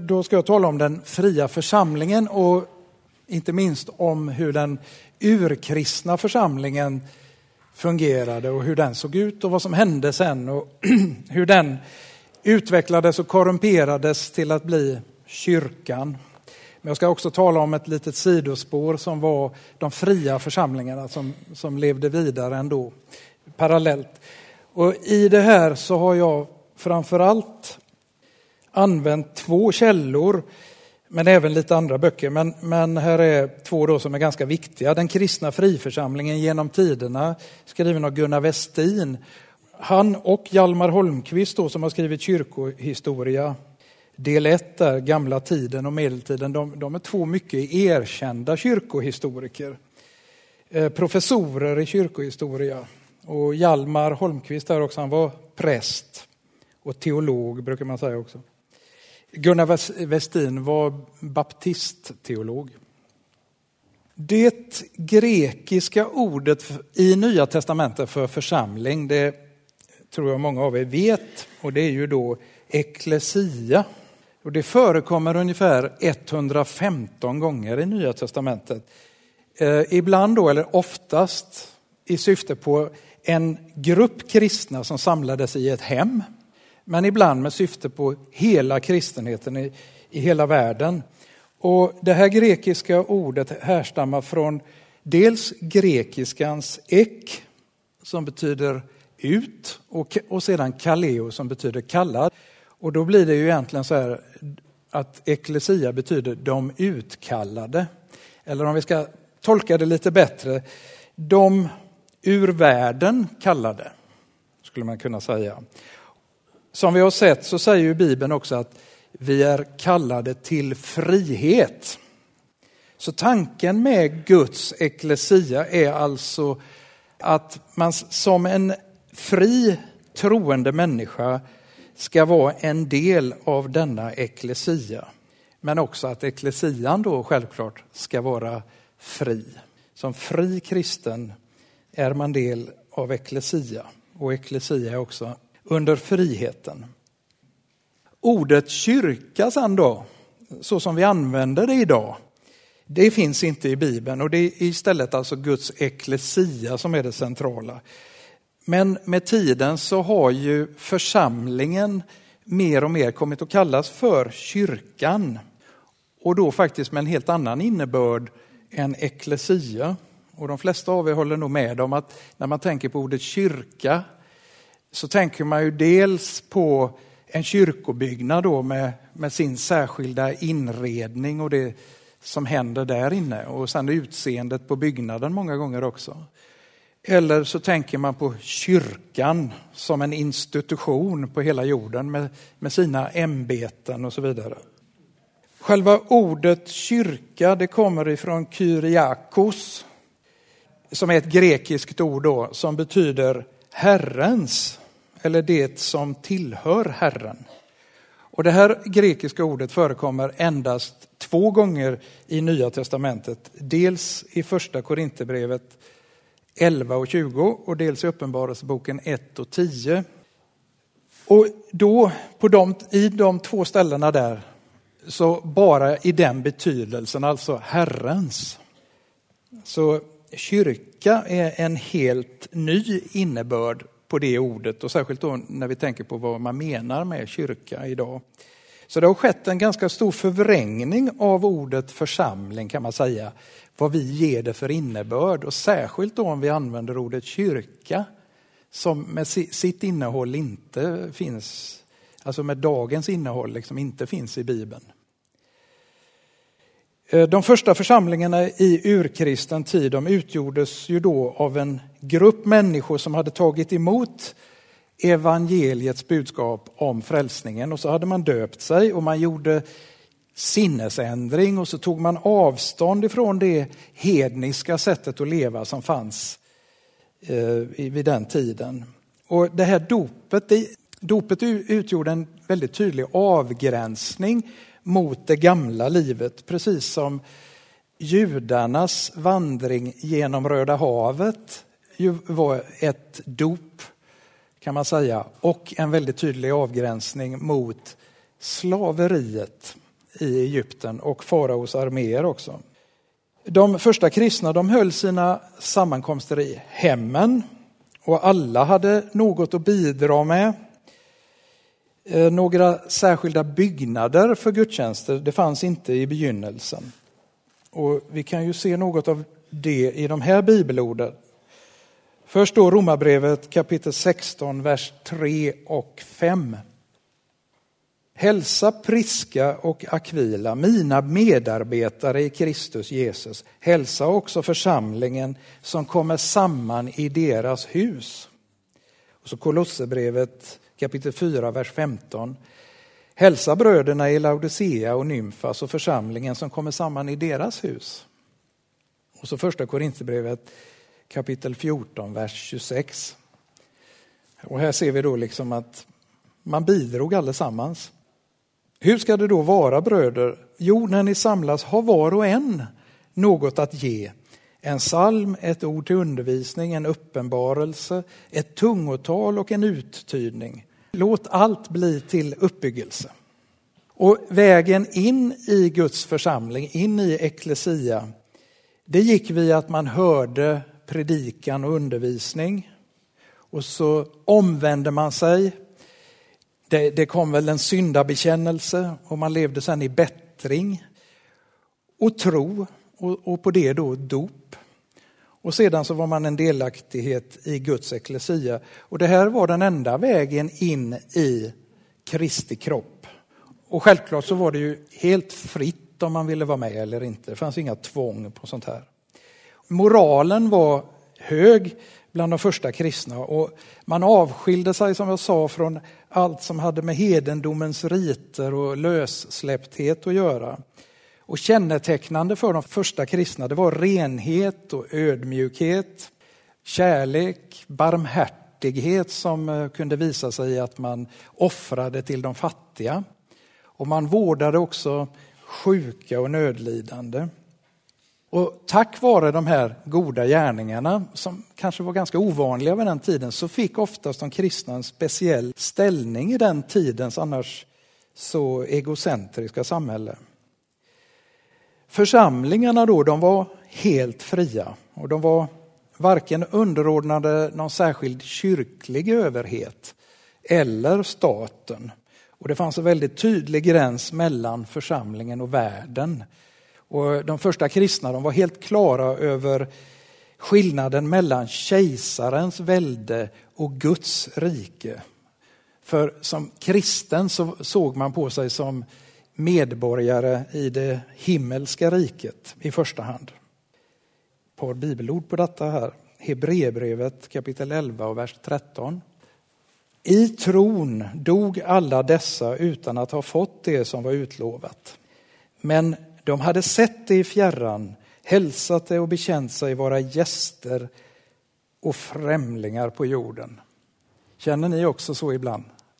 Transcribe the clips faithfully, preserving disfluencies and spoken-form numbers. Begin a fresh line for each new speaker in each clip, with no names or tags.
då ska jag tala om den fria församlingen och inte minst om hur den urkristna församlingen fungerade och hur den såg ut och vad som hände sen och hur den utvecklades och korrumperades till att bli kyrkan. Men jag ska också tala om ett litet sidospår som var de fria församlingarna som, som levde vidare ändå parallellt. Och i det här så har jag framförallt använt två källor men även lite andra böcker. Men, men här är två då som är ganska viktiga. Den kristna friförsamlingen genom tiderna, skriven av Gunnar Westin. Han och Hjalmar Holmqvist då, som har skrivit kyrkohistoria, del ett där, gamla tiden och medeltiden. De, de är två mycket erkända kyrkohistoriker. Eh, professorer i kyrkohistoria. Och Hjalmar Holmqvist där också, han var präst och teolog brukar man säga också. Gunnar Westin var baptistteolog. Det grekiska ordet i Nya testamentet för församling, det tror jag många av er vet, och det är ju då eklesia. Och det förekommer ungefär etthundrafemton gånger i Nya testamentet. Eh, ibland då, eller oftast, i syfte på en grupp kristna som samlades i ett hem. Men ibland med syfte på hela kristenheten i, i hela världen. Och det här grekiska ordet härstammar från dels grekiskans ek, som betyder ut, och, och sedan kaleo som betyder kallad. Och då blir det ju egentligen så här att eklesia betyder de utkallade. Eller om vi ska tolka det lite bättre, de ur världen kallade, skulle man kunna säga. Som vi har sett så säger ju Bibeln också att vi är kallade till frihet. Så tanken med Guds eklesia är alltså att man som en fri troende människa ska vara en del av denna eklesia. Men också att eklesian då självklart ska vara fri. Som fri kristen är man del av eklesia. Och eklesia är också under friheten. Ordet kyrka sen då, så som vi använder det idag, det finns inte i Bibeln. Och det är istället alltså Guds eklesia som är det centrala. Men med tiden så har ju församlingen mer och mer kommit att kallas för kyrkan. Och då faktiskt med en helt annan innebörd än eklesia. Och de flesta av er håller nog med om att när man tänker på ordet kyrka så tänker man ju dels på en kyrkobyggnad då med, med sin särskilda inredning och det som händer där inne. Och sen utseendet på byggnaden många gånger också. Eller så tänker man på kyrkan som en institution på hela jorden med, med sina ämbeten och så vidare. Själva ordet kyrka, det kommer ifrån kyriakos, som är ett grekiskt ord då, som betyder Herrens, eller det som tillhör Herren. Och det här grekiska ordet förekommer endast två gånger i Nya testamentet. Dels i första Korinthierbrevet elva och tjugo och dels i Uppenbarelseboken ett och tio. Och då på de, i de två ställena där så bara i den betydelsen, alltså Herrens. Så kyrka är en helt ny innebörd på det ordet och särskilt då när vi tänker på vad man menar med kyrka idag. Så det har skett en ganska stor förvrängning av ordet församling kan man säga. Vad vi ger det för innebörd och särskilt då om vi använder ordet kyrka som med sitt innehåll inte finns, alltså med dagens innehåll liksom inte finns i Bibeln. De första församlingarna i urkristen tid, de utgjordes ju då av en grupp människor som hade tagit emot evangeliets budskap om frälsningen och så hade man döpt sig och man gjorde sinnesändring och så tog man avstånd ifrån det hedniska sättet att leva som fanns eh, vid den tiden. Och det här dopet, det, dopet utgjorde en väldigt tydlig avgränsning mot det gamla livet, precis som judarnas vandring genom Röda havet ju var ett dop kan man säga och en väldigt tydlig avgränsning mot slaveriet i Egypten och faraos arméer också. De första kristna de höll sina sammankomster i hemmen och alla hade något att bidra med. Några särskilda byggnader för gudstjänster det fanns inte i begynnelsen. Och vi kan ju se något av det i de här bibelorden. Först då Romarbrevet kapitel sexton, vers tre och fem. Hälsa Priska och Aquila, mina medarbetare i Kristus Jesus. Hälsa också församlingen som kommer samman i deras hus. Och så Kolosserbrevet kapitel fyra, vers femton. Hälsa bröderna i Laodicea och Nymfas och församlingen som kommer samman i deras hus. Och så första Korinthierbrevet kapitel fjorton, vers tjugosex. Och här ser vi då liksom att man bidrog allesammans. Hur ska det då vara, bröder? Jo, när ni samlas har var och en något att ge. En psalm, ett ord till undervisning, en uppenbarelse, ett tungotal och en uttydning. Låt allt bli till uppbyggelse. Och vägen in i Guds församling, in i eklesia, det gick via att man hörde predikan och undervisning. Och så omvände man sig. Det, det kom väl en syndabekännelse och man levde sedan i bättring och tro och, och på det då dop. Och sedan så var man en delaktighet i Guds eklesia. Och det här var den enda vägen in i Kristi kropp. Och självklart så var det ju helt fritt om man ville vara med eller inte. Det fanns inga tvång på sånt här. Moralen var hög bland de första kristna och man avskilde sig, som jag sa, från allt som hade med hedendomens riter och lössläppthet att göra. Och kännetecknande för de första kristna det var renhet och ödmjukhet, kärlek, barmhärtighet som kunde visa sig i att man offrade till de fattiga. Och man vårdade också sjuka och nödlidande. Och tack vare de här goda gärningarna, som kanske var ganska ovanliga vid den tiden, så fick oftast de kristna en speciell ställning i den tidens annars så egocentriska samhälle. Församlingarna då, de var helt fria och de var varken underordnade någon särskild kyrklig överhet eller staten. Och det fanns en väldigt tydlig gräns mellan församlingen och världen. Och de första kristna de var helt klara över skillnaden mellan kejsarens välde och Guds rike. För som kristen så såg man på sig som medborgare i det himmelska riket i första hand. Ett par bibelord på detta här. Hebreerbrevet kapitel elva och vers tretton. I tron dog alla dessa utan att ha fått det som var utlovat. Men de hade sett det i fjärran, hälsat det och bekänt sig vara gäster och främlingar på jorden. Känner ni också så ibland?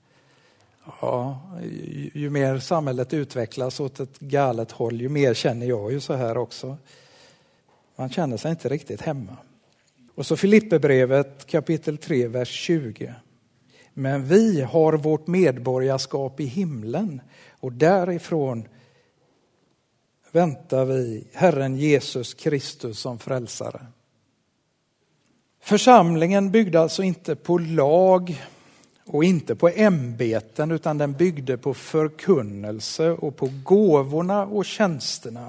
Ja, ju, ju mer samhället utvecklas åt ett galet håll, ju mer känner jag ju så här också. Man känner sig inte riktigt hemma. Och så Filipperbrevet kapitel tre, vers tjugo. Men vi har vårt medborgarskap i himlen och därifrån väntar vi Herren Jesus Kristus som frälsare. Församlingen byggde alltså inte på lag och inte på ämbeten, utan den byggde på förkunnelse och på gåvorna och tjänsterna.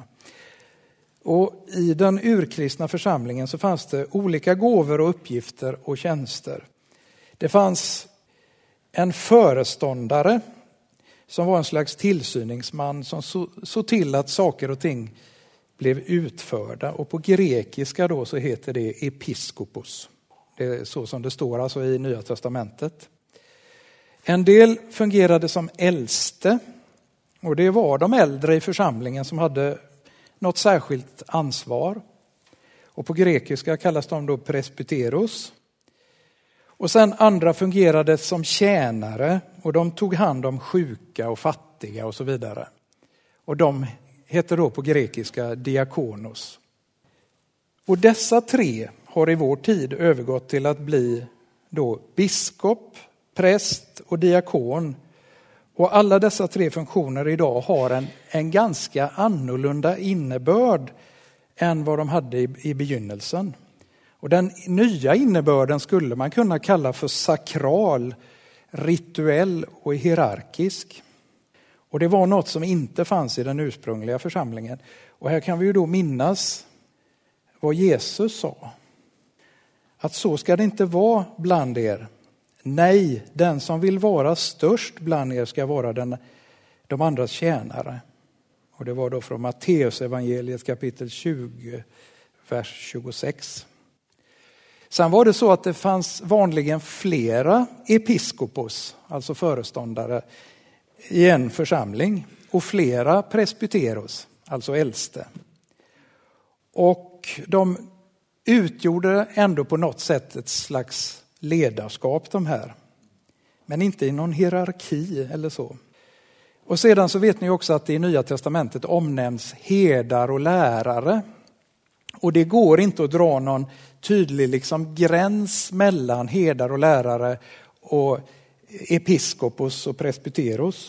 Och i den urkristna församlingen så fanns det olika gåvor och uppgifter och tjänster. Det fanns en föreståndare som var en slags tillsyningsman som såg till att saker och ting blev utförda. Och på grekiska då så heter det episkopos. Det är så som det står alltså i Nya testamentet. En del fungerade som äldste, och det var de äldre i församlingen som hade något särskilt ansvar. Och på grekiska kallas de då presbyteros. Och sen andra fungerade som tjänare och de tog hand om sjuka och fattiga och så vidare. Och de heter då på grekiska diakonos. Och dessa tre har i vår tid övergått till att bli då biskop, präst och diakon. Och alla dessa tre funktioner idag har en, en ganska annorlunda innebörd än vad de hade i, i begynnelsen. Och den nya innebörden skulle man kunna kalla för sakral, rituell och hierarkisk. Och det var något som inte fanns i den ursprungliga församlingen. Och här kan vi ju då minnas vad Jesus sa. Att så ska det inte vara bland er. Nej, den som vill vara störst bland er ska vara den, de andras tjänare. Och det var då från Matteus evangeliet kapitel tjugo, vers tjugosex. Sen var det så att det fanns vanligen flera episkopos, alltså föreståndare, i en församling. Och flera presbyteros, alltså äldste. Och de utgjorde ändå på något sätt ett slags ledarskap de här. Men inte i någon hierarki eller så. Och sedan så vet ni också att det i Nya testamentet omnämns herdar och lärare. Och det går inte att dra någon tydlig liksom gräns mellan herdar och lärare och episkopos och presbyteros.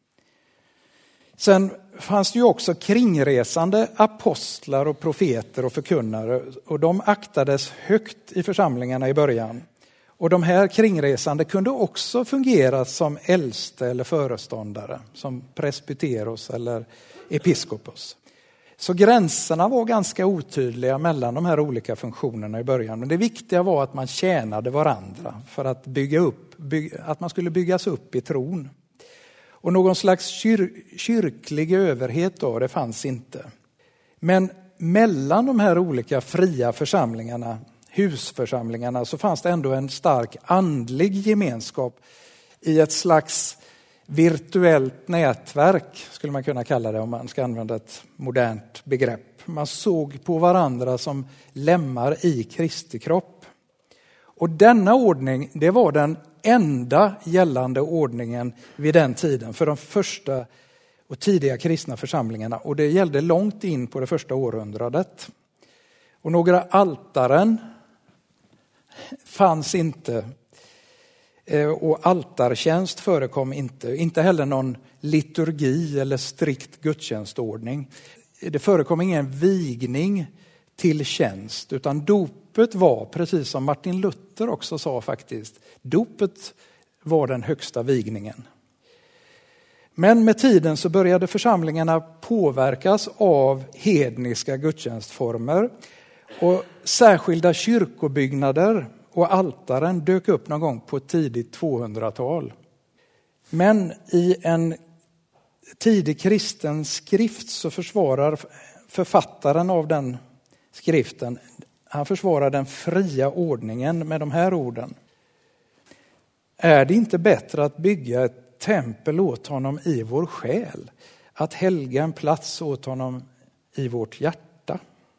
Sen fanns det ju också kringresande apostlar och profeter och förkunnare. Och de aktades högt i församlingarna i början. Och de här kringresande kunde också fungera som äldste eller föreståndare. Som presbyteros eller episkopos. Så gränserna var ganska otydliga mellan de här olika funktionerna i början. Men det viktiga var att man tjänade varandra för att bygga upp, bygga, att man skulle byggas upp i tron. Och någon slags kyr, kyrklig överhet då, det fanns inte. Men mellan de här olika fria församlingarna, husförsamlingarna, så fanns det ändå en stark andlig gemenskap i ett slags virtuellt nätverk, skulle man kunna kalla det om man ska använda ett modernt begrepp. Man såg på varandra som lemmar i Kristi kropp. Och denna ordning, det var den enda gällande ordningen vid den tiden för de första och tidiga kristna församlingarna. Och det gällde långt in på det första århundradet. Och några altaren fanns inte. Och altartjänst förekom inte. Inte heller någon liturgi eller strikt gudstjänstordning. Det förekom ingen vigning till tjänst, utan dopet var, precis som Martin Luther också sa faktiskt, dopet var den högsta vigningen. Men med tiden så började församlingarna påverkas av hedniska gudstjänstformer och särskilda kyrkobyggnader och altaren dök upp någon gång på tidigt tvåhundratal. Men i en tidig kristen skrift så försvarar författaren av den skriften, han försvarar den fria ordningen med de här orden. Är det inte bättre att bygga ett tempel åt honom i vår själ? Att helga en plats åt honom i vårt hjärta?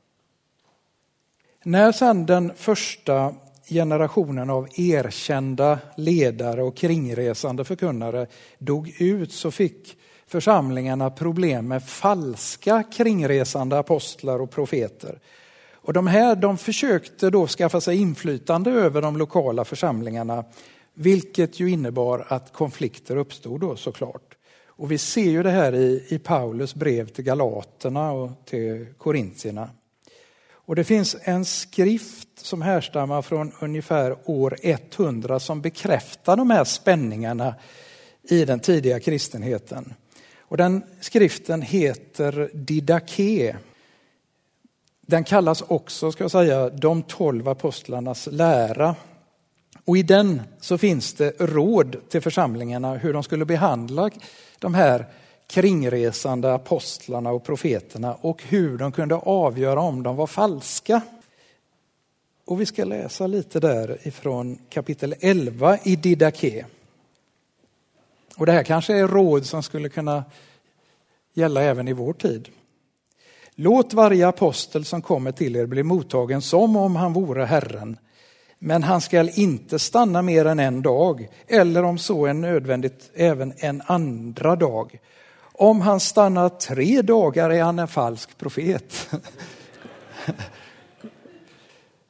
När sedan den första generationen av erkända ledare och kringresande förkunnare dog ut, så fick församlingarna problem med falska kringresande apostlar och profeter. Och de här de försökte då skaffa sig inflytande över de lokala församlingarna, vilket ju innebar att konflikter uppstod då såklart. Och vi ser ju det här i, i Paulus brev till Galaterna och till Korintierna. Och det finns en skrift som härstammar från ungefär år etthundra som bekräftar de här spänningarna i den tidiga kristenheten. Och den skriften heter Didache. Den kallas också, ska jag säga, de tolv apostlarnas lära. Och i den så finns det råd till församlingarna hur de skulle behandla de här kringresande apostlarna och profeterna och hur de kunde avgöra om de var falska. Och vi ska läsa lite där ifrån kapitel elva i Didache. Och det här kanske är råd som skulle kunna gälla även i vår tid. Låt varje apostel som kommer till er bli mottagen som om han vore Herren. Men han ska inte stanna mer än en dag, eller om så är nödvändigt även en andra dag. Om han stannar tre dagar är han en falsk profet.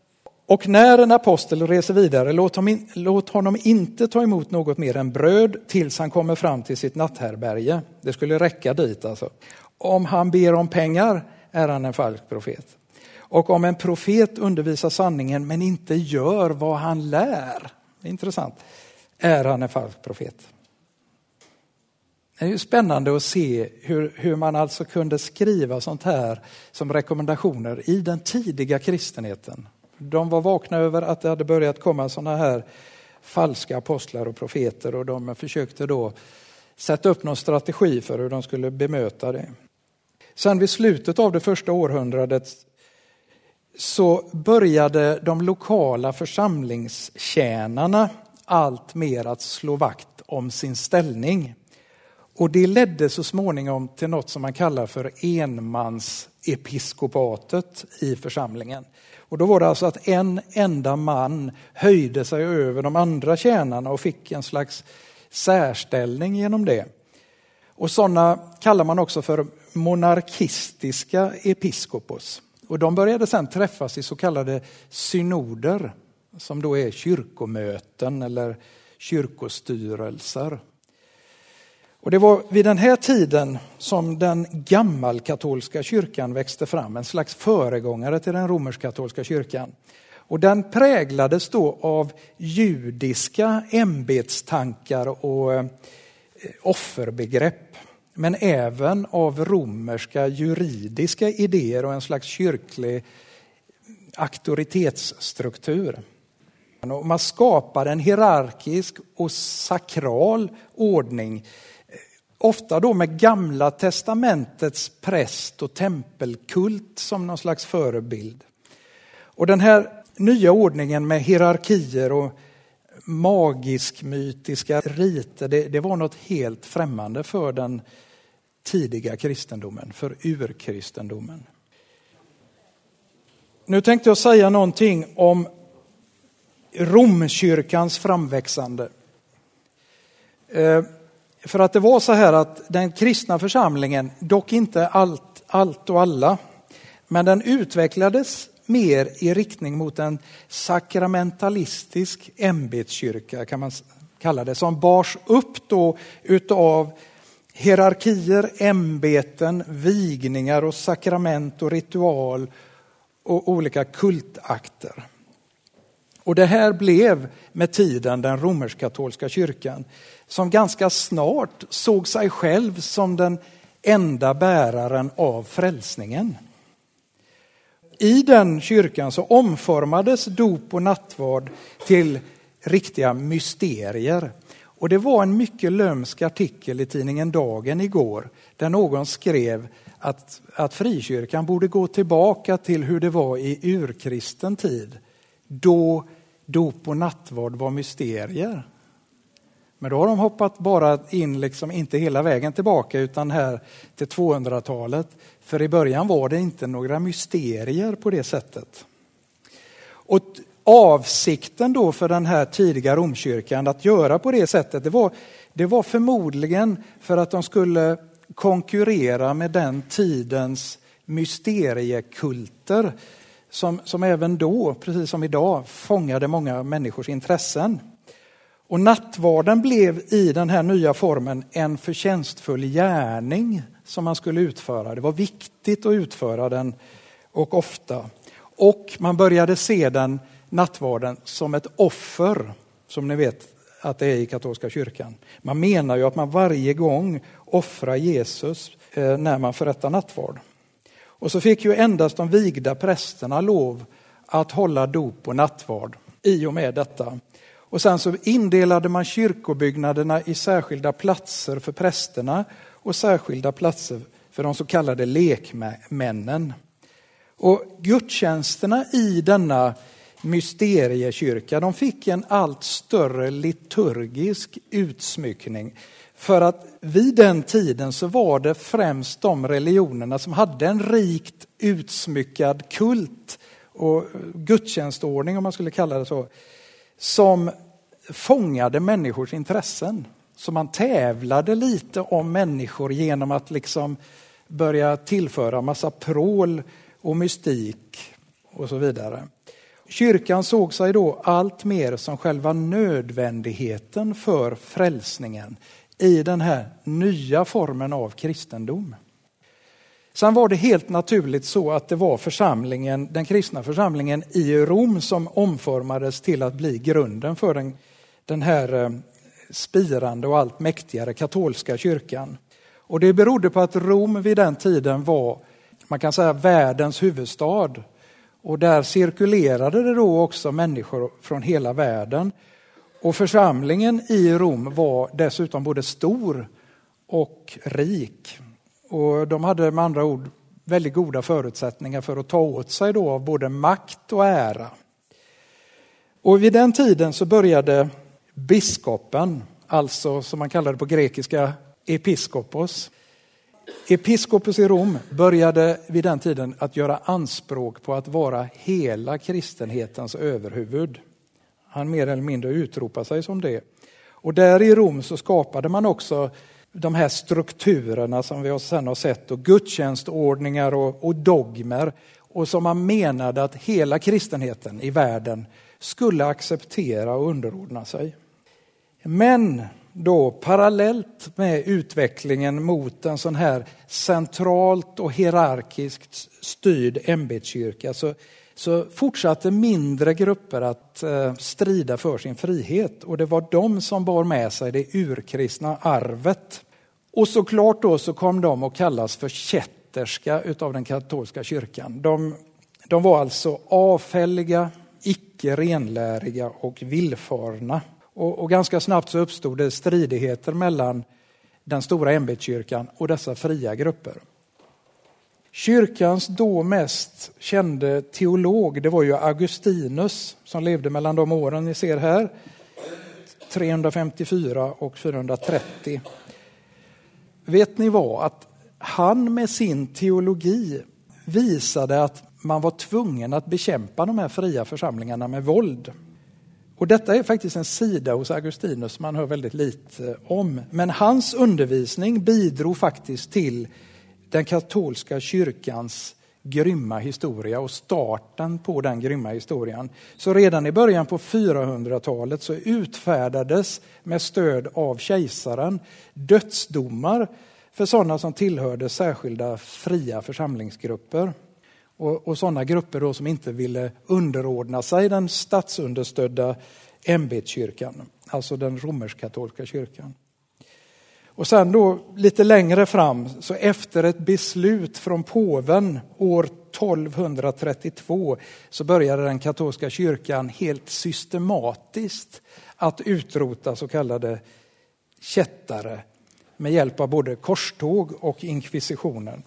Och när en apostel reser vidare, låt honom, in, låt honom inte ta emot något mer än bröd tills han kommer fram till sitt natthärbärge. Det skulle räcka dit alltså. Om han ber om pengar är han en falsk profet. Och om en profet undervisar sanningen men inte gör vad han lär, intressant, är han en falsk profet. Det är ju spännande att se hur, hur man alltså kunde skriva sånt här som rekommendationer i den tidiga kristenheten. De var vakna över att det hade börjat komma såna här falska apostlar och profeter och de försökte då sätta upp någon strategi för hur de skulle bemöta det. Sen vid slutet av det första århundradet så började de lokala församlingstjänarna allt mer att slå vakt om sin ställning. Och det ledde så småningom till något som man kallar för enmansepiskopatet i församlingen. Och då var det alltså att en enda man höjde sig över de andra tjänarna och fick en slags särställning genom det. Och sådana kallar man också för monarkistiska episkopos. Och de började sedan träffas i så kallade synoder, som då är kyrkomöten eller kyrkostyrelser. Och det var vid den här tiden som den gammalkatolska kyrkan växte fram, en slags föregångare till den romersk-katolska kyrkan. Och den präglades då av judiska ämbetstankar och offerbegrepp, men även av romerska juridiska idéer och en slags kyrklig auktoritetsstruktur. Och man skapade en hierarkisk och sakral ordning, ofta då med gamla testamentets präst- och tempelkult som någon slags förebild. Och den här nya ordningen med hierarkier och magisk-mytiska riter, det, det var något helt främmande för den tidiga kristendomen, för urkristendomen. Nu tänkte jag säga någonting om Romkyrkans framväxande. Eh, för att det var så här att den kristna församlingen, dock inte allt, allt och alla, men den utvecklades mer i riktning mot en sakramentalistisk ämbetskyrka kan man kalla det, som bars upp då utav hierarkier, ämbeten, vigningar och sakrament och ritual och olika kultakter. Och det här blev med tiden den romersk-katolska kyrkan, som ganska snart såg sig själv som den enda bäraren av frälsningen. I den kyrkan så omformades dop och nattvard till riktiga mysterier. Och det var en mycket lömsk artikel i tidningen Dagen igår, där någon skrev att, att frikyrkan borde gå tillbaka till hur det var i urkristen tid, då dop och nattvard var mysterier. Men då har de hoppat bara in, liksom inte hela vägen tillbaka utan här till tvåhundratalet. För i början var det inte några mysterier på det sättet. Och avsikten då för den här tidiga Romkyrkan att göra på det sättet, det var, det var förmodligen för att de skulle konkurrera med den tidens mysteriekulter som, som även då, precis som idag, fångade många människors intressen. Och nattvarden blev i den här nya formen en förtjänstfull gärning som man skulle utföra. Det var viktigt att utföra den, och ofta. Och man började se den, nattvarden, som ett offer, som ni vet att det är i katolska kyrkan. Man menar ju att man varje gång offrar Jesus eh, när man förrättar nattvard. Och så fick ju endast de vigda prästerna lov att hålla dop och nattvard i och med detta. Och sen så indelade man kyrkobyggnaderna i särskilda platser för prästerna och särskilda platser för de så kallade lekmännen. Och gudstjänsterna i denna mysteriekyrka, de fick en allt större liturgisk utsmyckning. För att vid den tiden så var det främst de religionerna som hade en rikt utsmyckad kult och gudstjänstordning, om man skulle kalla det så, som fångade människors intressen. Så man tävlade lite om människor genom att liksom börja tillföra massa prål och mystik och så vidare. Kyrkan såg sig då allt mer som själva nödvändigheten för frälsningen i den här nya formen av kristendom. Sen var det helt naturligt så att det var församlingen, den kristna församlingen i Rom som omformades till att bli grunden för den, den här spirande och allt mäktigare katolska kyrkan. Och det berodde på att Rom vid den tiden var, man kan säga, världens huvudstad. Och där cirkulerade det då också människor från hela världen. Och församlingen i Rom var dessutom både stor och rik. Och de hade med andra ord väldigt goda förutsättningar för att ta åt sig då av både makt och ära. Och vid den tiden så började biskopen, alltså som man kallar det på grekiska episkopos. Episkopos i Rom började vid den tiden att göra anspråk på att vara hela kristenhetens överhuvud. Han mer eller mindre utropade sig som det. Och där i Rom så skapade man också de här strukturerna som vi sedan har sett, och gudstjänstordningar och, och dogmer, och som man menade att hela kristenheten i världen skulle acceptera och underordna sig. Men då parallellt med utvecklingen mot en sån här centralt och hierarkiskt styrd ämbetskyrka så, så fortsatte mindre grupper att eh, strida för sin frihet, och det var de som bar med sig det urkristna arvet. Och såklart då så kom de att kallas för kätterska utav den katolska kyrkan. De, de var alltså avfälliga, icke renläriga och villfarna. Och, och ganska snabbt så uppstod det stridigheter mellan den stora ämbetskyrkan och dessa fria grupper. Kyrkans då mest kände teolog, det var ju Augustinus, som levde mellan de åren ni ser här, trehundrafemtiofyra och fyrahundratrettio. Vet ni vad? Att han med sin teologi visade att man var tvungen att bekämpa de här fria församlingarna med våld. Och detta är faktiskt en sida hos Augustinus som man hör väldigt lite om. Men hans undervisning bidrog faktiskt till den katolska kyrkans grymma historia och starten på den grymma historien. Så redan i början på fyrahundratalet så utfärdades med stöd av kejsaren dödsdomar för sådana som tillhörde särskilda fria församlingsgrupper. Och, och sådana grupper då som inte ville underordna sig den statsunderstödda ämbetskyrkan, alltså den romersk-katolska kyrkan. Och sen då lite längre fram, så efter ett beslut från påven år tolvhundratrettiotvå så började den katolska kyrkan helt systematiskt att utrota så kallade kättare med hjälp av både korståg och inkvisitionen.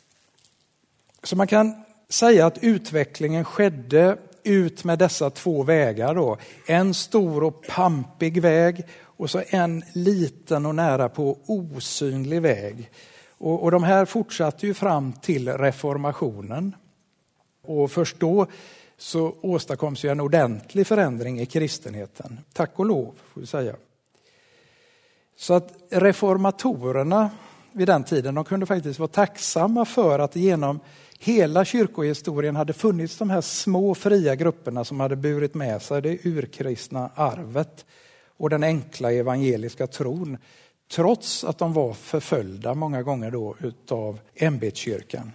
Så man kan säga att utvecklingen skedde ut med dessa två vägar då. En stor och pampig väg och så en liten och nära på osynlig väg. Och, och de här fortsatte ju fram till reformationen. Och först då så åstadkoms ju en ordentlig förändring i kristenheten. Tack och lov, får vi säga. Så att reformatorerna vid den tiden, de kunde faktiskt vara tacksamma för att genom hela kyrkohistorien hade funnits de här små fria grupperna som hade burit med sig det urkristna arvet och den enkla evangeliska tron, trots att de var förföljda många gånger då utav ämbetskyrkan.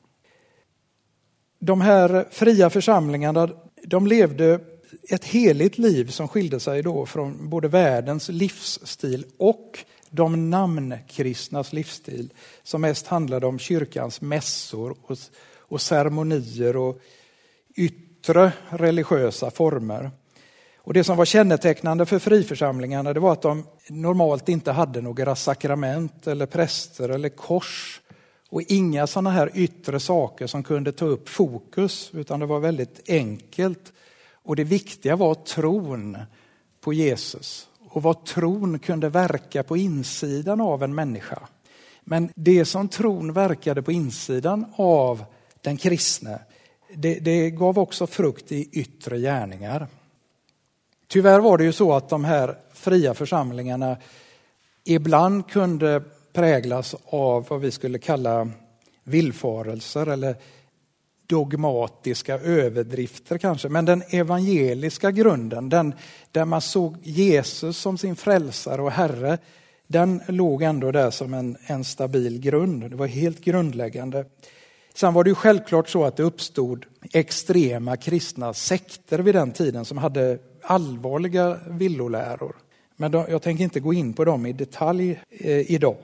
De här fria församlingarna, de levde ett heligt liv som skilde sig då från både världens livsstil och de namnkristnas livsstil, som mest handlade om kyrkans mässor och, och ceremonier och yttre religiösa former. Och det som var kännetecknande för friförsamlingarna, det var att de normalt inte hade några sakrament eller präster eller kors och inga sådana här yttre saker som kunde ta upp fokus, utan det var väldigt enkelt. Och det viktiga var tron på Jesus och vad tron kunde verka på insidan av en människa. Men det som tron verkade på insidan av den kristne, det, det gav också frukt i yttre gärningar. Tyvärr var det ju så att de här fria församlingarna ibland kunde präglas av vad vi skulle kalla villfarelser eller dogmatiska överdrifter kanske. Men den evangeliska grunden, den där man såg Jesus som sin frälsare och herre, den låg ändå där som en, en stabil grund. Det var helt grundläggande. Sen var det ju självklart så att det uppstod extrema kristna sekter vid den tiden som hade allvarliga villoläror. Men då, jag tänker inte gå in på dem i detalj eh, idag.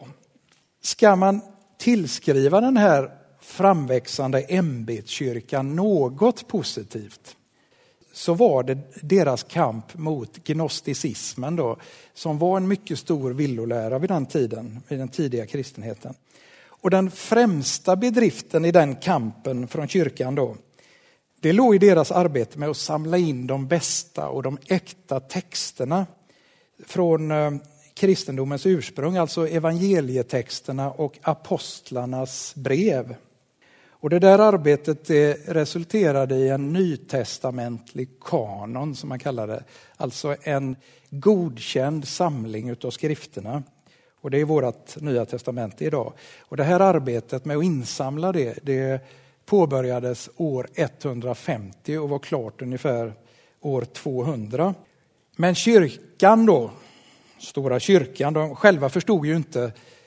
Ska man tillskriva den här framväxande ämbetskyrkan något positivt, så var det deras kamp mot gnosticismen då, som var en mycket stor villolära vid den tiden, vid den tidiga kristenheten. Och den främsta bedriften i den kampen från kyrkan då, det låg i deras arbete med att samla in de bästa och de äkta texterna från eh, kristendomens ursprung, alltså evangelietexterna och apostlarnas brev. Och det där arbetet det resulterade i en nytestamentlig kanon som man kallar det. Alltså en godkänd samling utav skrifterna. Och det är vårt nya testamente idag. Och det här arbetet med att insamla det, det påbörjades år etthundrafemtio och var klart ungefär år tvåhundra. Men kyrkan då, stora kyrkan, de själva förstod ju inte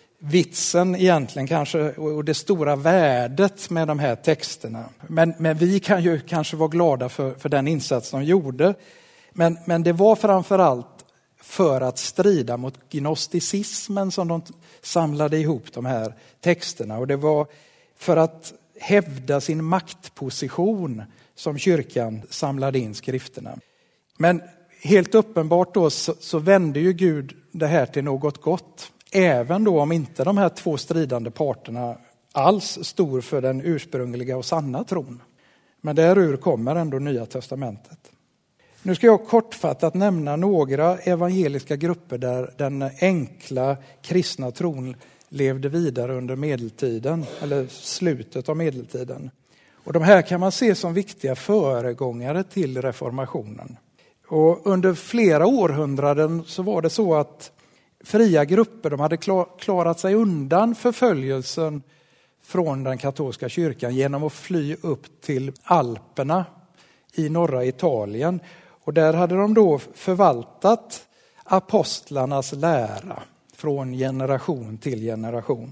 vitsen egentligen kanske och det stora värdet med de här texterna. Men, men vi kan ju kanske vara glada för, för den insats de gjorde. Men, men det var framförallt för att strida mot gnosticismen som de samlade ihop de här texterna. Och det var för att hävda sin maktposition som kyrkan samlade in skrifterna. Men helt uppenbart då så, så vände ju Gud det här till något gott. Även då om inte de här två stridande parterna alls stod för den ursprungliga och sanna tron. Men därur kommer ändå Nya testamentet. Nu ska jag kortfattat nämna några evangeliska grupper där den enkla kristna tron levde vidare under medeltiden, eller slutet av medeltiden. Och de här kan man se som viktiga föregångare till reformationen. Och under flera århundraden så var det så att fria grupper, de hade klarat sig undan förföljelsen från den katolska kyrkan genom att fly upp till Alperna i norra Italien. Och där hade de då förvaltat apostlarnas lära från generation till generation.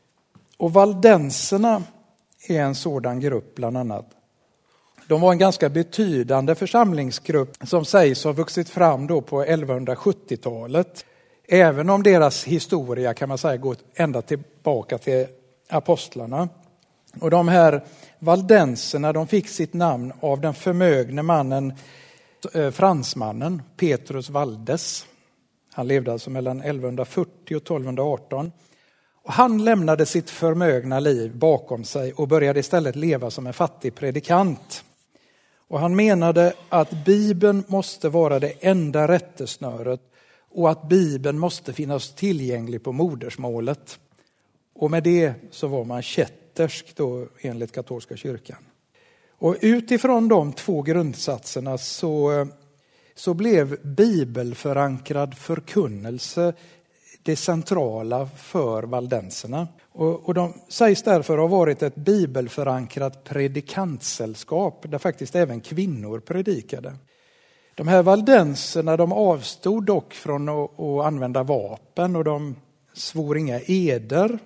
Och valdenserna är en sådan grupp bland annat. De var en ganska betydande församlingsgrupp som sägs ha vuxit fram då på elvahundrasjuttiotalet. Även om deras historia kan man säga går ända tillbaka till apostlarna. Och de här valdenserna, de fick sitt namn av den förmögne mannen, eh, fransmannen Petrus Valdes. Han levde alltså mellan elvahundrafyrtio och tolvhundraarton. Och han lämnade sitt förmögna liv bakom sig och började istället leva som en fattig predikant. Och han menade att Bibeln måste vara det enda rättesnöret och att Bibeln måste finnas tillgänglig på modersmålet. Och med det så var man kättersk då enligt katolska kyrkan. Och utifrån de två grundsatserna så, så blev bibelförankrad förkunnelse det centrala för valdenserna. Och, och de sägs därför ha varit ett bibelförankrat predikantsällskap där faktiskt även kvinnor predikade. De här valdenserna, de avstod dock från att, att använda vapen och de svor inga eder,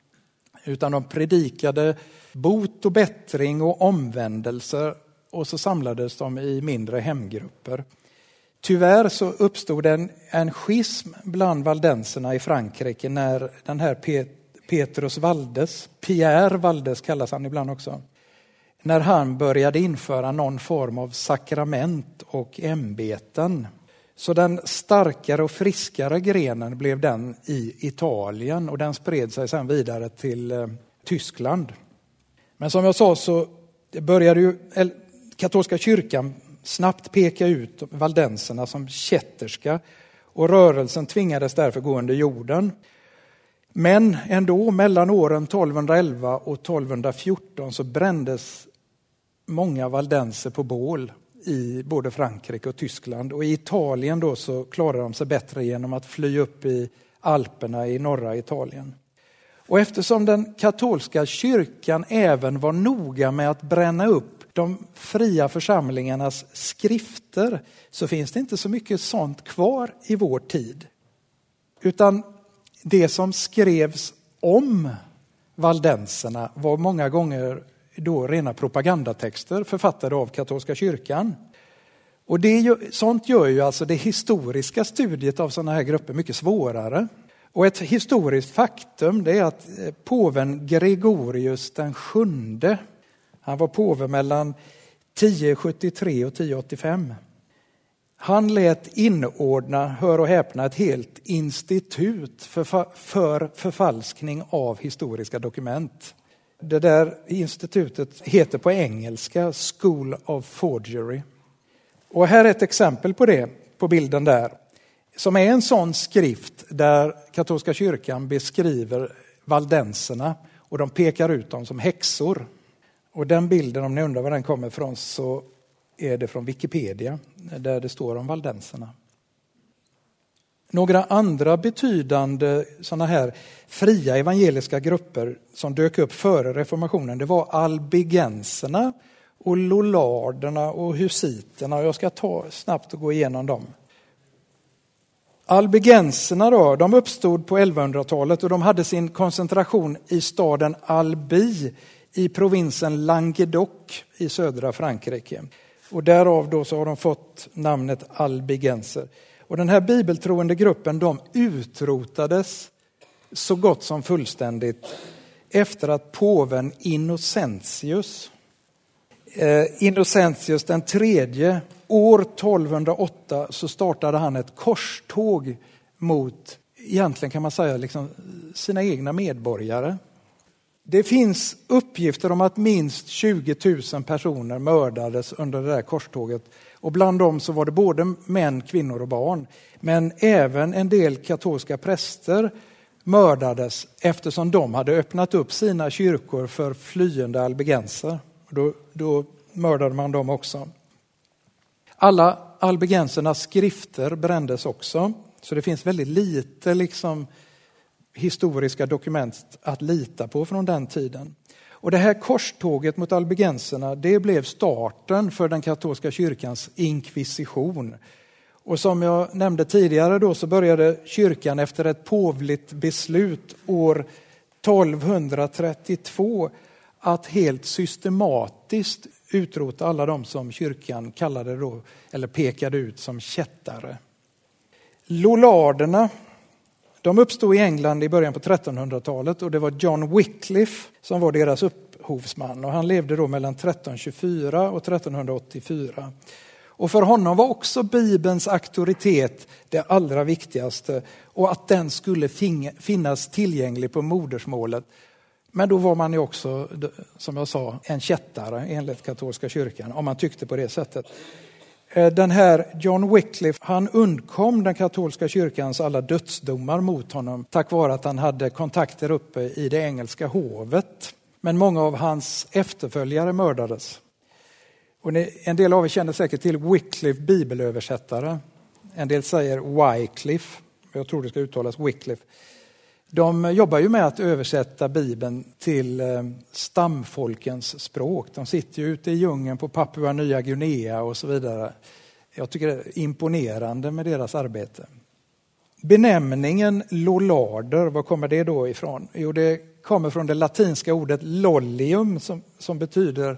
utan de predikade bot och bättring och omvändelse och så samlades de i mindre hemgrupper. Tyvärr så uppstod en, en schism bland valdenserna i Frankrike när den här Pet, Petrus Valdes, Pierre Valdes kallas han ibland också, när han började införa någon form av sakrament och ämbeten. Så den starkare och friskare grenen blev den i Italien och den spred sig sedan vidare till eh, Tyskland. Men som jag sa så började ju katolska kyrkan snabbt peka ut valdenserna som kätterska och rörelsen tvingades därför gå under jorden. Men ändå mellan åren tolvhundraelva och tolvhundrafjorton så brändes många valdenser på bål i både Frankrike och Tyskland. Och i Italien då så klarade de sig bättre genom att fly upp i Alperna i norra Italien. Och eftersom den katolska kyrkan även var noga med att bränna upp de fria församlingarnas skrifter, så finns det inte så mycket sånt kvar i vår tid. Utan det som skrevs om valdenserna var många gånger då rena propagandatexter författade av katolska kyrkan. Och det, sånt gör ju alltså det historiska studiet av sådana här grupper mycket svårare. Och ett historiskt faktum, det är att påven Gregorius den sjunde, han var påve mellan tio sjuttiotre och tio åttiofem. Han lät inordna, hör och häpna, ett helt institut för, för förfalskning av historiska dokument. Det där institutet heter på engelska School of Forgery. Och här är ett exempel på det, på bilden där. Som är en sån skrift där katolska kyrkan beskriver valdenserna och de pekar ut dem som häxor. Och den bilden, om ni undrar var den kommer ifrån, så är det från Wikipedia där det står om valdenserna. Några andra betydande såna här fria evangeliska grupper som dök upp före reformationen, det var albigenserna och lollarderna och husiterna. Och jag ska ta snabbt och gå igenom dem. Albigenserna då, de uppstod på elvahundratalet och de hade sin koncentration i staden Albi i provinsen Languedoc i södra Frankrike. Och därav då så har de fått namnet albigenser. Och den här bibeltroende gruppen, de utrotades så gott som fullständigt efter att påven Innocentius, eh, Innocentius den tredje, år tolvhundraåtta så startade han ett korståg mot, egentligen kan man säga, liksom sina egna medborgare. Det finns uppgifter om att minst tjugo tusen personer mördades under det där korståget. Och bland dem så var det både män, kvinnor och barn. Men även en del katolska präster mördades eftersom de hade öppnat upp sina kyrkor för flyende albigenser. Då, då mördade man dem också. Alla albigensernas skrifter brändes också. Så det finns väldigt lite liksom historiska dokument att lita på från den tiden. Och det här korståget mot albigenserna, det blev starten för den katolska kyrkans inkvisition. Och som jag nämnde tidigare då så började kyrkan efter ett påvligt beslut år tolvhundratrettiotvå att helt systematiskt utrota alla de som kyrkan kallade då, eller pekade ut som kättare. Lollarderna, de uppstod i England i början på trettonhundratalet och det var John Wycliffe som var deras upphovsman. Och han levde då mellan tretton tjugofyra och tretton åttiofyra. Och för honom var också Bibelns auktoritet det allra viktigaste och att den skulle finnas tillgänglig på modersmålet. Men då var man ju också, som jag sa, en kättare enligt katolska kyrkan om man tyckte på det sättet. Den här John Wycliffe, han undkom den katolska kyrkans alla dödsdomar mot honom tack vare att han hade kontakter uppe i det engelska hovet. Men många av hans efterföljare mördades. Och en del av er känner säkert till Wycliffe, bibelöversättare. En del säger Wycliffe, jag tror det ska uttalas Wycliffe. De jobbar ju med att översätta Bibeln till stamfolkens språk. De sitter ju ute i djungeln på Papua Nya Guinea och så vidare. Jag tycker det är imponerande med deras arbete. Benämningen lollarder, var kommer det då ifrån? Jo, det kommer från det latinska ordet lollium som, som betyder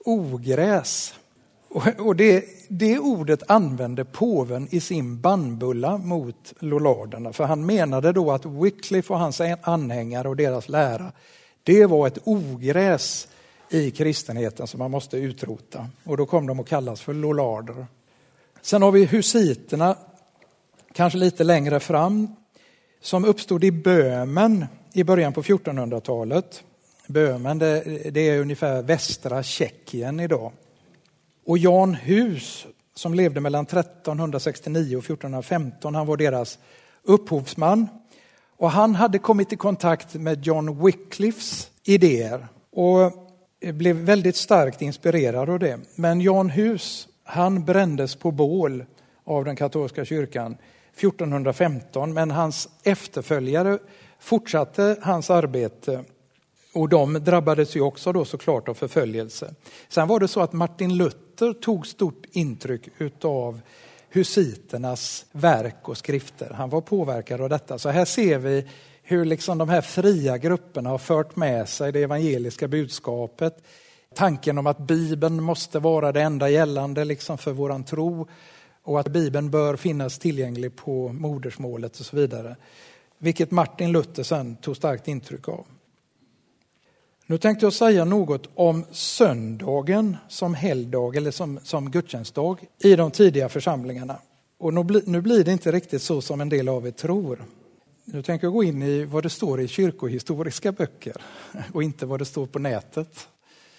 ogräs. Och, och det, det ordet använde påven i sin bannbulla mot lollarderna. För han menade då att Wycliffe och hans anhängare och deras lära, det var ett ogräs i kristenheten som man måste utrota. Och då kom de att kallas för lollarder. Sen har vi husiterna, kanske lite längre fram, som uppstod i Böhmen i början på fjortonhundratalet. Böhmen, det, det är ungefär västra Tjeckien idag. Och Jan Hus, som levde mellan tretton sextionio och fjorton femton, han var deras upphovsman. Och han hade kommit i kontakt med John Wycliffes idéer och blev väldigt starkt inspirerad av det. Men Jan Hus, han brändes på bål av den katolska kyrkan fjorton femton, men hans efterföljare fortsatte hans arbete. Och de drabbades ju också då såklart av förföljelse. Sen var det så att Martin Luther tog stort intryck utav husiternas verk och skrifter. Han var påverkad av detta. Så här ser vi hur liksom de här fria grupperna har fört med sig det evangeliska budskapet. Tanken om att Bibeln måste vara det enda gällande liksom för våran tro. Och att Bibeln bör finnas tillgänglig på modersmålet och så vidare. Vilket Martin Luther sen tog starkt intryck av. Nu tänkte jag säga något om söndagen som helgdag eller som, som gudstjänstdag i de tidiga församlingarna. Och nu, bli, nu blir det inte riktigt så som en del av er tror. Nu tänker jag gå in i vad det står i kyrkohistoriska böcker och inte vad det står på nätet.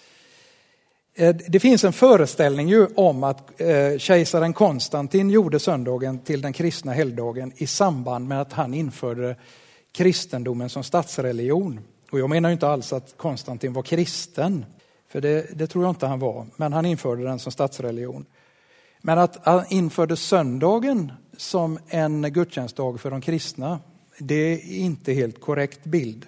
Det finns en föreställning ju om att kejsaren Konstantin gjorde söndagen till den kristna helgdagen i samband med att han införde kristendomen som statsreligion. Och jag menar ju inte alls att Konstantin var kristen, för det, det tror jag inte han var, men han införde den som statsreligion. Men att han införde söndagen som en gudstjänstdag för de kristna, det är inte helt korrekt bild.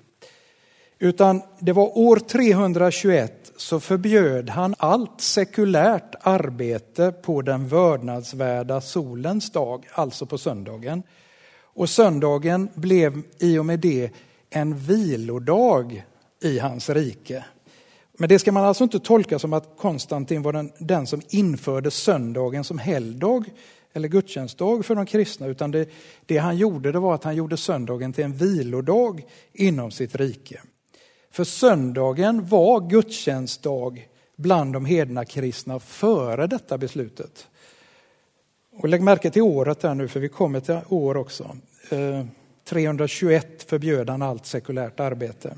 Utan det var år trehundratjugoett så förbjöd han allt sekulärt arbete på den vördnadsvärda solens dag, alltså på söndagen. Och söndagen blev i och med det en vilodag i hans rike. Men det ska man alltså inte tolka som att Konstantin var den, den som införde söndagen som helgdag eller gudstjänstdag för de kristna, utan det, det han gjorde det var att han gjorde söndagen till en vilodag inom sitt rike. För söndagen var gudstjänstdag bland de hedna kristna före detta beslutet. Och lägg märke till året här nu, för vi kommer till år också. Eh, trehundratjugoett förbjöd han allt sekulärt arbete.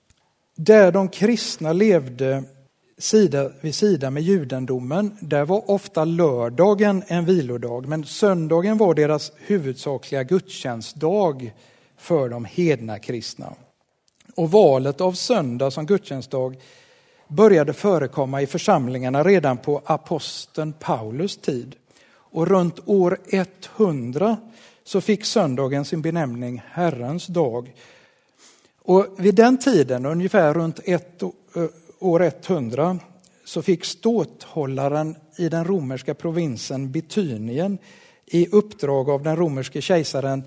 Där de kristna levde sida vid sida med judendomen, där var ofta lördagen en vilodag, men söndagen var deras huvudsakliga gudstjänstdag för de hedna kristna. Och valet av söndag som gudstjänstdag började förekomma i församlingarna redan på aposteln Paulus tid. Och runt år hundra så fick söndagen sin benämning Herrens dag. Och vid den tiden, ungefär runt ett, år hundra, så fick ståthållaren i den romerska provinsen Bitynien i uppdrag av den romerske kejsaren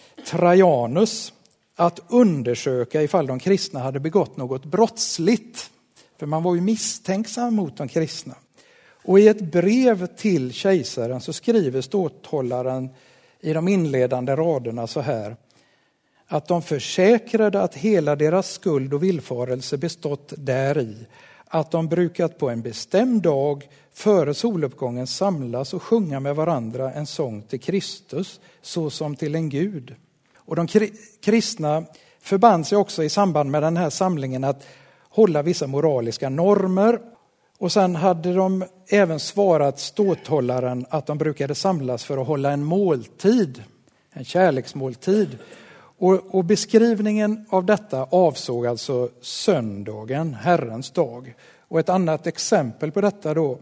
Trajanus att undersöka ifall de kristna hade begått något brottsligt. För man var ju misstänksam mot de kristna. Och i ett brev till kejsaren så skriver ståthållaren i de inledande raderna så här: att de försäkrade att hela deras skuld och villfarelse bestått däri att de brukat på en bestämd dag före soluppgången samlas och sjunga med varandra en sång till Kristus så som till en Gud. Och de kristna förband sig också i samband med den här samlingen att hålla vissa moraliska normer. Och sen hade de även svarat ståthållaren att de brukade samlas för att hålla en måltid, en kärleksmåltid. Och, och beskrivningen av detta avsåg alltså söndagen, Herrens dag. Och ett annat exempel på detta då,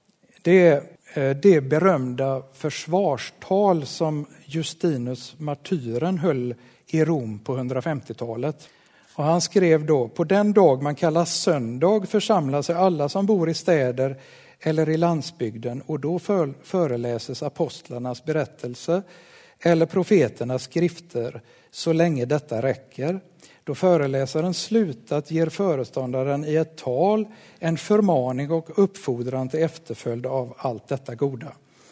det är det berömda försvarstal som Justinus martyren höll i Rom på hundrafemtiotalet. Och han skrev då: på den dag man kallar söndag församlar sig alla som bor i städer eller i landsbygden, och då för, föreläses apostlarnas berättelse eller profeternas skrifter så länge detta räcker. Då föreläsaren slutat ger föreståndaren i ett tal en förmaning och uppfordran till efterföljd av allt detta goda.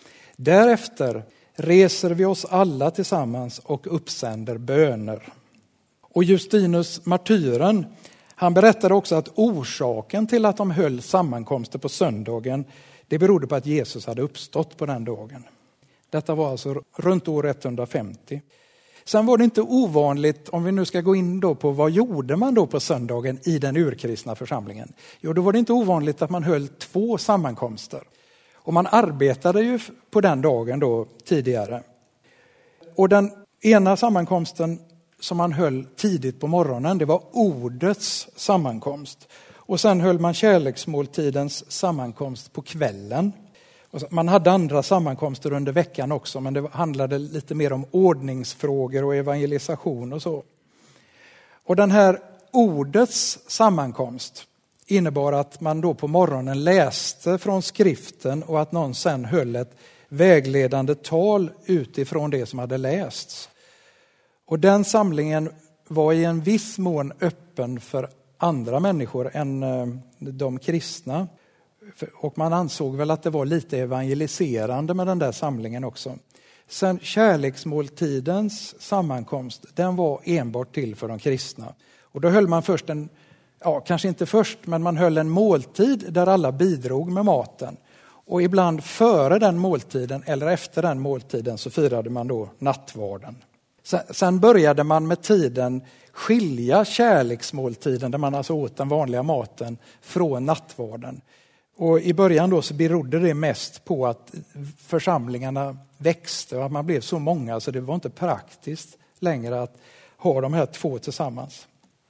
Därefter reser vi oss alla tillsammans och uppsänder böner. Och Justinus martyren, han berättade också att orsaken till att de höll sammankomster på söndagen, det berodde på att Jesus hade uppstått på den dagen. Detta var alltså runt år etthundrafemtio. Sen var det inte ovanligt, om vi nu ska gå in då på vad gjorde man då på söndagen i den urkristna församlingen. Jo, då var det inte ovanligt att man höll två sammankomster. Och man arbetade ju på den dagen då tidigare. Och den ena sammankomsten som man höll tidigt på morgonen, det var ordets sammankomst. Och sen höll man kärleksmåltidens sammankomst på kvällen. Man hade andra sammankomster under veckan också, men det handlade lite mer om ordningsfrågor och evangelisation och så. Och den här ordets sammankomst innebar att man då på morgonen läste från skriften och att någon sen höll ett vägledande tal utifrån det som hade lästs. Och den samlingen var i en viss mån öppen för andra människor än de kristna. Och man ansåg väl att det var lite evangeliserande med den där samlingen också. Sen kärleksmåltidens sammankomst, den var enbart till för de kristna. Och då höll man först en, ja kanske inte först, men man höll en måltid där alla bidrog med maten. Och ibland före den måltiden eller efter den måltiden så firade man då nattvarden. Sen började man med tiden skilja kärleksmåltiden, där man alltså åt den vanliga maten, från nattvarden. Och i början då så berodde det mest på att församlingarna växte och att man blev så många så det var inte praktiskt längre att ha de här två tillsammans.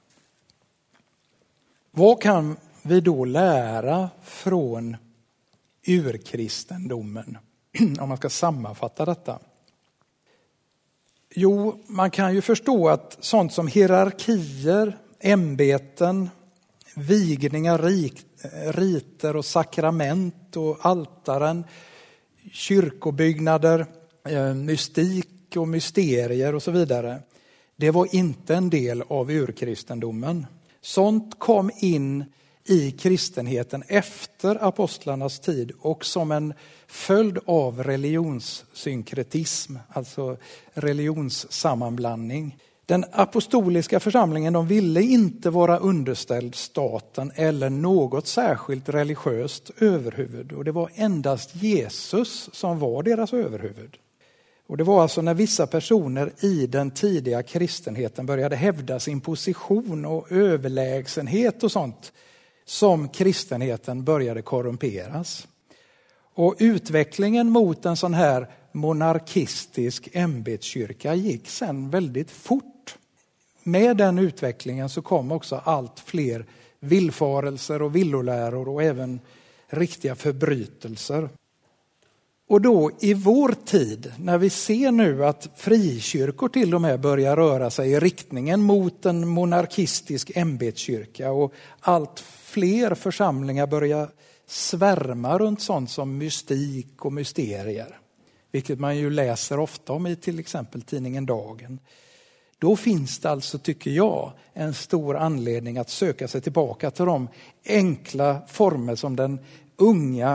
Vad kan vi då lära från urkristendomen om man ska sammanfatta detta? Jo, man kan ju förstå att sånt som hierarkier, ämbeten, vigningar, rik, riter och sakrament och altaren, kyrkobyggnader, mystik och mysterier och så vidare. Det var inte en del av urkristendomen. Sånt kom in i kristenheten efter apostlarnas tid och som en följd av religionssynkretism, alltså religionssammanblandning. Den apostoliska församlingen, de ville inte vara underställd staten eller något särskilt religiöst överhuvud. Och det var endast Jesus som var deras överhuvud. Och det var alltså när vissa personer i den tidiga kristenheten började hävda sin position och överlägsenhet och sånt, som kristenheten började korrumperas. Och utvecklingen mot en sån här monarkistisk ämbetskyrka gick sen väldigt fort. Med den utvecklingen så kom också allt fler villfarelser och villoläror och även riktiga förbrytelser. Och då i vår tid, när vi ser nu att frikyrkor till och med börjar röra sig i riktningen mot en monarkistisk ämbetskyrka och allt fler församlingar börjar svärma runt sånt som mystik och mysterier, vilket man ju läser ofta om i till exempel tidningen Dagen. Då finns det alltså, tycker jag, en stor anledning att söka sig tillbaka till de enkla former som den unga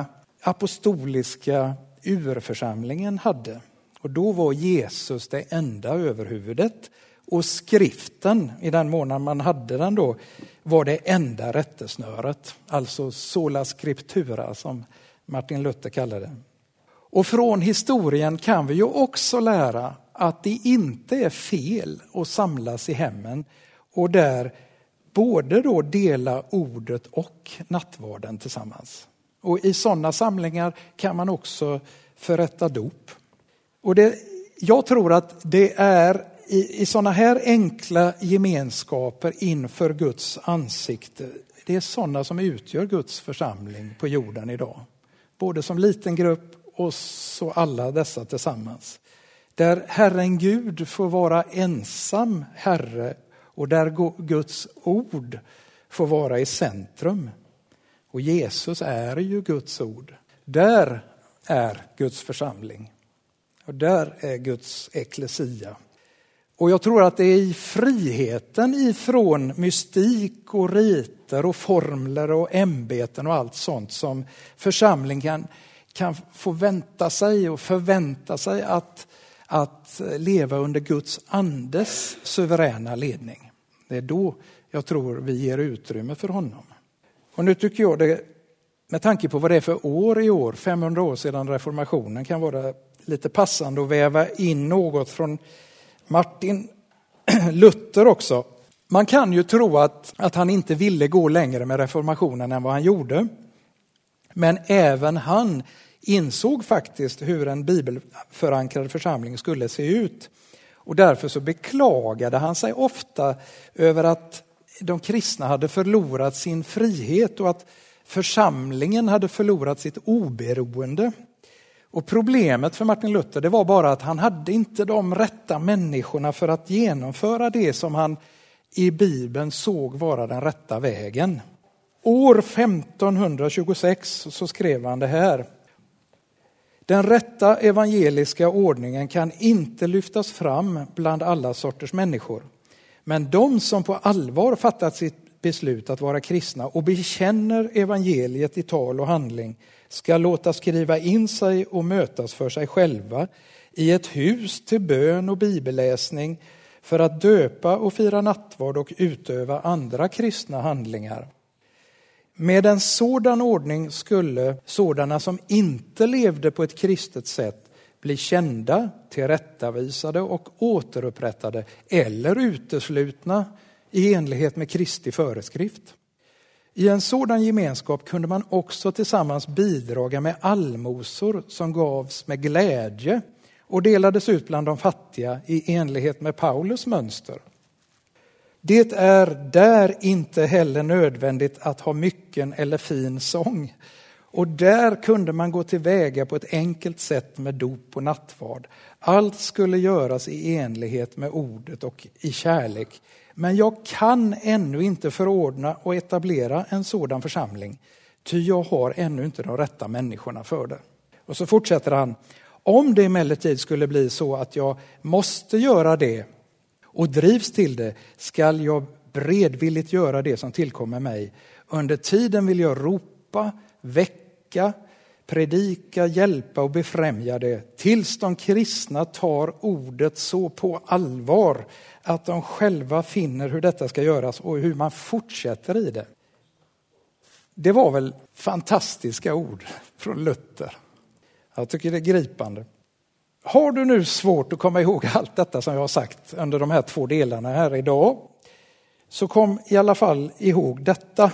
apostoliska urförsamlingen hade. Och då var Jesus det enda överhuvudet och skriften, i den mån man hade den då, var det enda rättesnöret. Alltså sola scriptura som Martin Luther kallade det. Och från historien kan vi ju också lära att det inte är fel att samlas i hemmen och där både då dela ordet och nattvarden tillsammans. Och i sådana samlingar kan man också förrätta dop. Och det, jag tror att det är i, i sådana här enkla gemenskaper inför Guds ansikte, det är sådana som utgör Guds församling på jorden idag. Både som liten grupp och så alla dessa tillsammans. Där Herren Gud får vara ensam Herre och där Guds ord får vara i centrum. Och Jesus är ju Guds ord. Där är Guds församling. Och där är Guds eklesia. Och jag tror att det är i friheten ifrån mystik och riter och formler och ämbeten och allt sånt som församlingen kan, kan få vänta sig och förvänta sig att, att leva under Guds andes suveräna ledning. Det är då jag tror vi ger utrymme för honom. Och nu tycker jag det, med tanke på vad det är för år i år, femhundra år sedan reformationen, kan vara lite passande att väva in något från Martin Luther också. Man kan ju tro att, att han inte ville gå längre med reformationen än vad han gjorde. Men även han insåg faktiskt hur en bibelförankrad församling skulle se ut. Och därför så beklagade han sig ofta över att de kristna hade förlorat sin frihet och att församlingen hade förlorat sitt oberoende. Och problemet för Martin Luther, det var bara att han hade inte de rätta människorna för att genomföra det som han i Bibeln såg vara den rätta vägen. År femton tjugosex så skrev han det här. Den rätta evangeliska ordningen kan inte lyftas fram bland alla sorters människor. Men de som på allvar fattat sitt beslut att vara kristna och bekänner evangeliet i tal och handling ska låta skriva in sig och mötas för sig själva i ett hus till bön och bibelläsning för att döpa och fira nattvard och utöva andra kristna handlingar. Med en sådan ordning skulle sådana som inte levde på ett kristet sätt bli kända, tillrättavisade och återupprättade eller uteslutna i enlighet med Kristi föreskrift. I en sådan gemenskap kunde man också tillsammans bidraga med allmosor som gavs med glädje och delades ut bland de fattiga i enlighet med Paulus mönster. Det är där inte heller nödvändigt att ha mycken eller fin sång. Och där kunde man gå till väga på ett enkelt sätt med dop och nattvard. Allt skulle göras i enlighet med ordet och i kärlek. Men jag kan ännu inte förordna och etablera en sådan församling, ty jag har ännu inte de rätta människorna för det. Och så fortsätter han. Om det emellertid skulle bli så att jag måste göra det och drivs till det, skall jag beredvilligt göra det som tillkommer mig. Under tiden vill jag ropa, väcka, predika, hjälpa och befrämja det, tills de kristna tar ordet så på allvar att de själva finner hur detta ska göras och hur man fortsätter i det. Det var väl fantastiska ord från Luther. Jag tycker det är gripande. Har du nu svårt att komma ihåg allt detta som jag har sagt under de här två delarna här idag, så kom i alla fall ihåg detta.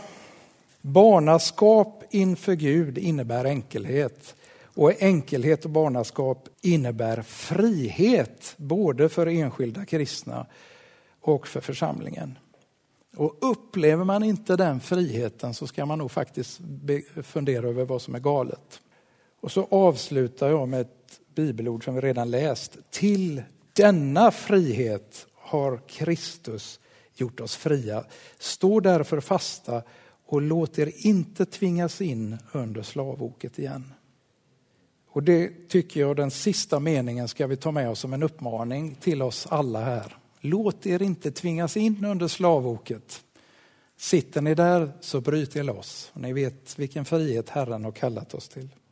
Barnaskap inför Gud innebär enkelhet, och enkelhet och barnaskap innebär frihet både för enskilda kristna och för församlingen. Och upplever man inte den friheten så ska man nog faktiskt fundera över vad som är galet. Och så avslutar jag med ett bibelord som vi redan läst. Till denna frihet har Kristus gjort oss fria. Stå därför fasta och låt er inte tvingas in under slavoket igen. Och det tycker jag, den sista meningen ska vi ta med oss som en uppmaning till oss alla här. Låt er inte tvingas in under slavoket. Sitter ni där så bryt er loss. Och ni vet vilken frihet Herren har kallat oss till.